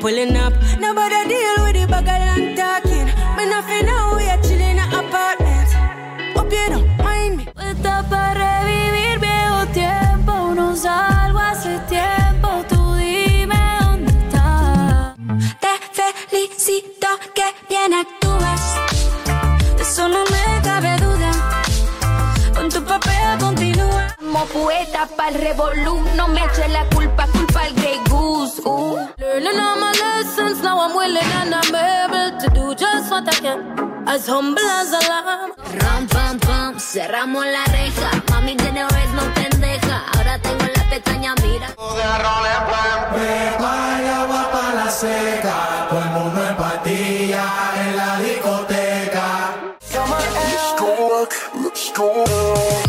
pulling up. Nobody deal with the bag and talking. Me nothing now, we are chilling in an apartment. Hope you don't mind me. Está para revivir viejo tiempo. No salgo hace tiempo. Tú dime dónde estás. Te felicito que bien actúas. De eso no me cabe duda. Con tu papel continúa. Como poeta pa'l revolú. No me eche la culpa al Grey Goose. Learning all my lessons. Now I'm willing and I'm able to do just what I can. As humble as a lamb. Ram, pam, pam, cerramos la reja. Mami tiene vez no pendeja. Ahora tengo la pestaña, mira. Prepara agua pa' la seca. Todo el mundo en patilla en la discoteca. Let's go.